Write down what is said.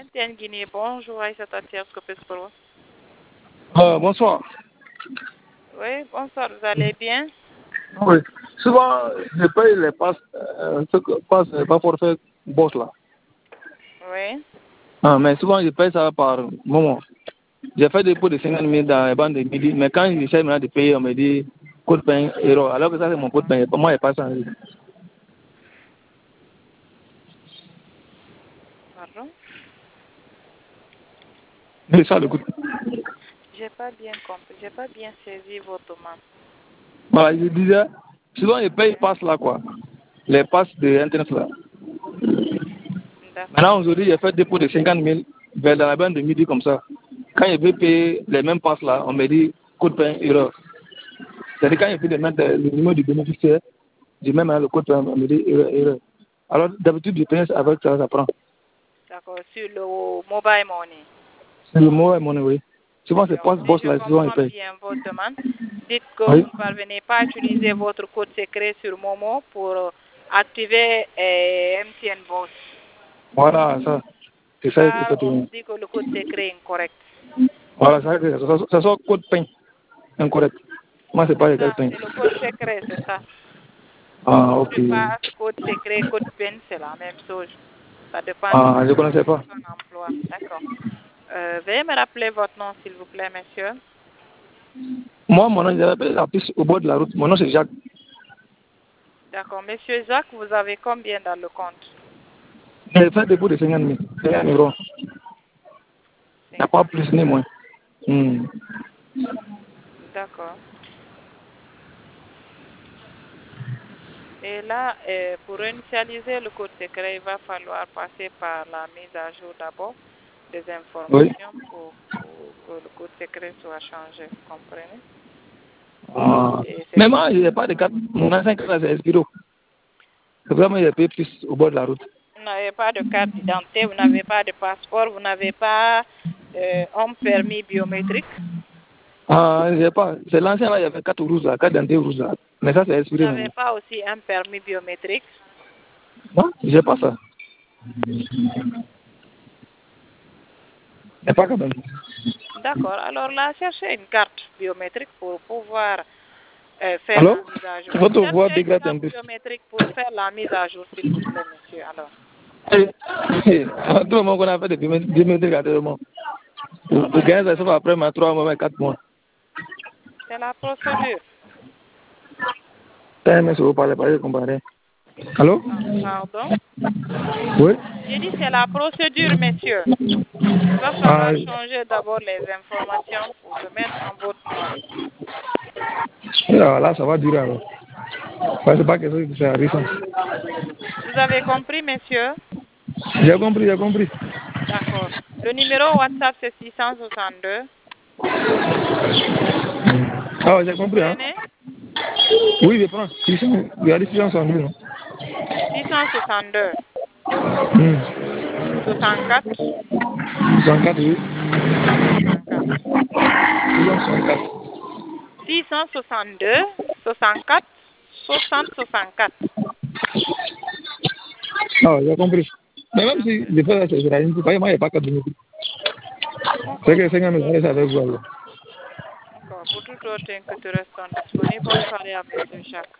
MTN Guinée, bonjour Aïssa Tatière, Scopes pour vous. Bonsoir. Oui, bonsoir, vous allez bien? Oui. Souvent, je paye les passes, pas forfait boss là. Oui. Mais souvent, je paye ça par moment. J'ai fait des dépôt de 50 000 dans les bandes de midi, mais quand j'essaie maintenant de payer, on me dit code pain, euro. Alors que ça, c'est mon code pain. Moi, il n'y a pas ça. Pardon? C'est ça le coût. J'ai pas bien compris, j'ai pas bien saisi votre main. Voilà, je disais, souvent, je paye passe là, quoi. Les passes de Internet là. D'accord. Maintenant, aujourd'hui, j'ai fait dépôt de 50 000 vers dans la bande de midi comme ça. Quand je veux payer les mêmes passes là, on me dit code pain, euro. C'est-à-dire quand je veux mettre le numéro du bénéficiaire, je mets le code pain, on me dit euro. Alors, d'habitude, je paye avec ça, ça prend. D'accord, sur le mobile money. C'est le mot est mon oui. Souvent, c'est Donc, passe si boss je là, souvent, il comprends paye. bien votre demande, dites que Oui. vous ne parvenez pas à utiliser votre code secret sur Momo pour activer MTN Boss. Voilà, ça. C'est ça, Là, on effectivement. vous dit que le code secret est incorrect. Voilà, ça sort code pain. Incorrect. Moi, c'est pas le Ça, code pain. c'est le code secret, c'est ça. Ah, Code ok. de passe, code secret, code PIN, c'est la même chose. Ça dépend de Ah, je ne connaissais pas. son emploi. D'accord. Veuillez me rappeler votre nom, s'il vous plaît, monsieur. Moi, mon nom, j'appelle la piste au bord de la route. Mon nom, c'est Jacques. D'accord. Monsieur Jacques, vous avez combien dans le compte? J'ai fait dépôt de 50 000. 50 000 euros. Il n'y a pas 50. plus ni moins. D'accord. Et là, pour initialiser le code secret, il va falloir passer par la mise à jour d'abord des informations pour que le code secret soit changé. Vous comprenez? Ah. Mais moi, je n'ai pas de carte. Mon ancien carte, c'est Espiro. C'est vraiment, j'ai payé plus au bord de la route. Vous n'avez pas de carte d'identité, vous n'avez pas de passeport, vous n'avez pas un permis biométrique. Ah, j'ai pas. C'est l'ancien là, il y avait 4 rouges là, 4 dentés rouges là. Mais ça, c'est Vous expiré n'avez maintenant. pas aussi un permis biométrique. Non, j'ai pas ça. Mais pas quand même. D'accord. Alors là, cherchez une carte biométrique pour pouvoir faire Alors, la mise à jour. votre voix Cherchez une dégrade carte un peu. biométrique pour faire la mise à jour, s'il vous plaît, monsieur. Alors, À tout moment qu'on a fait des biométriques à tout moment. Pour gagner ça, ça va après 3 mois, 4 mois. c'est la procédure. Mais si vous parlez pas, je comparer. Allô? Pardon? Oui? J'ai dit c'est la procédure, monsieur. Il va falloir changer d'abord les informations pour se mettre en votre nom. Là, ça va durer alors. C'est pas quelque chose qui c'est récent. Vous avez compris, monsieur? J'ai compris, j'ai compris. D'accord. Le numéro WhatsApp, c'est 662. Ah, j'ai Vous compris, hein? prenez Oui, je prends. Il y a des 662, non? 662 64 64, oui. 664. 664. 662 64 60 64. Ah, j'ai compris. Mais même si je fais ça, c'est une moi, il n'y a pas qu'à donner. C'est que 50 000, c'est avec vous, alors. D'accord. Pour toute autre inquiétude restante disponible, bonne soirée à monsieur Jacques.